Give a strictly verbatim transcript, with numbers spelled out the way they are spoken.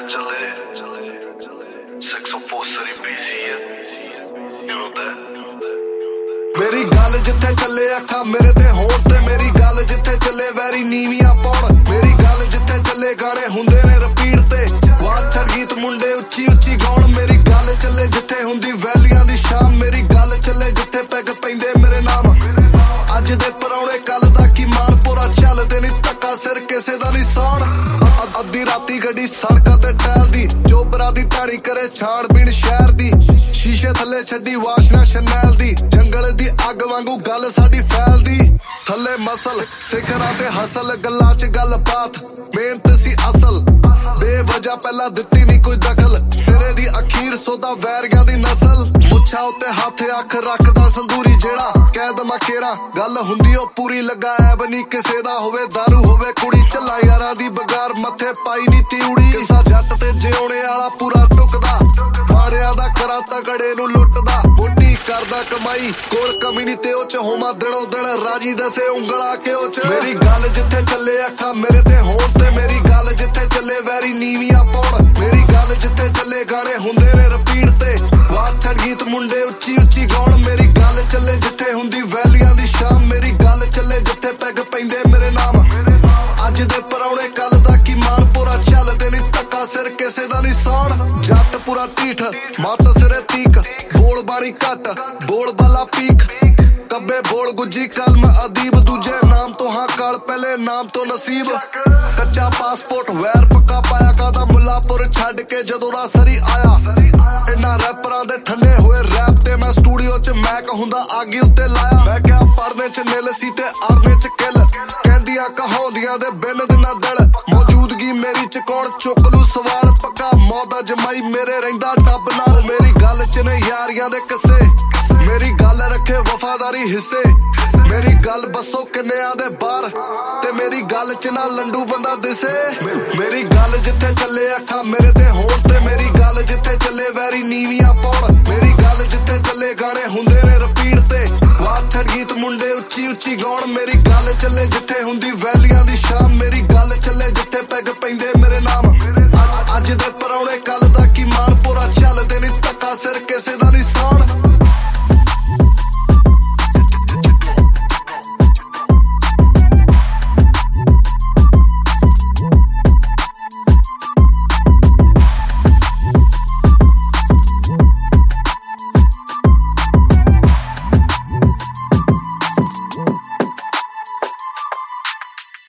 मेरी गल जिथे चले अखा मेरे ते होश ते मेरी गल जिथे चले वैरी नीवियां पौड़ मेरी गल जिथे चले गाने हुंदे ने रिपीट ते वाछड़ गीत मुंडे उच्ची उच्ची गाउण मेरी गल चले जिथे हुंदी वैलियां दी शाम मेरी गल चले जिथे पैग पैंदे मेरे नाम अज दे परौणे कल दा की मानपुरा चलदे नी धक्का सिर किसे दा नी सौण अद्धी राती गड्डी सड़कां ते टहलदी चोबरा दी ढाणी करे छाणबीन शहर दी शीशे थले छड्डी वाशना शनैल दी जंगल दी अग वांगू गल साडी फैलदी थले मसल सिखरां ते हसल गल्लां च गल बात मेहनत सी असल बेवजह पहला दित्ती नी कोई दखल सिरे दी अखीर सोदा वैरियां दी नस्ल मुच्छा उत्ते हाथ अख रखदा संदूरी जेड़ा कह दमा केरा गल हुंदी ओ पूरी लगा ऐब नी किसे दा होवे दारू होवे कुड़ी झल्ला यारां दी बगार मथे पाई नी तिउड़ी किसा जट ते जिउणे वाला पूरा टुकदा मारिया दा करा तगड़े नू लुटदा मोटी करदा कमाई कोल कमी नी ते ओ च होमा दिनों दिन राजी दसे उंगला के ओ च मेरी गल जिथे चले अखा मेरे ते होश ते मेरी गल जिथे चले वैरी नीवियां पौड़ मेरी गल जिथे चले गाने हुंदे ने रिपीट ते वाछड़ गीत मुंडे उच्ची उच्ची गाउण मेरी गल चले जिथे हुंदी वैलियां दी शाम मेरी गल चले जिथे पैग पैंदे मेरे नाम अज दे परौणे कल दा की मानपुरा चलदे नी धक्का सिर किसे दा नी सौण जट पूरा ढीठ मत सिरे तीक बोल बारी घट बोल बाला पीक कब्बे बोल गुज्जी कलम अदीब दूजे नाम तो हाँ काल पहले नाम तो नसीब कच्चा पासपोर्ट वैर पक्का पाया कादा मुल्लापुर छड़ के जदों दा सरी आया इन्हां रैपरां दे ठंडे होए रैप ते मैं स्टूडियो च मैक हुंदा आगी उत्ते लाया मैं क्या पढ़ने च निल सी ते आरने च किल कहंदियां कहाउंदियां दे बिन दिना दिल मौजूदगी मेरी च कौन चुक लू सवाल पक्का मौदा जमाई मेरे रहिंदा डब नाल मेरी गल च ने यारियां दे किस्से मेरी गल रखे वफादारी हिस्से मेरी गल बसो किन्नियां दे बाहर ते मेरी गल च ना लंडू बंदा दिसे मेरी गल जिथे चले अखा मेरे ते होश ते मेरी गल जिथे चले वैरी नीवियां पौड़ मेरी गल जिथे चले गाने हुंदे ने रिपीट ते वाछड़ गीत मुंडे उच्ची उच्ची गाउण मेरी गल चले जिथे हुंदी वैलियां दी शाम मेरी गल चले जिथे पैग पैंदे मेरे नाम अज दे परौणे कल दा की मानपुरा चलदे नी धक्का सिर किसे दा नी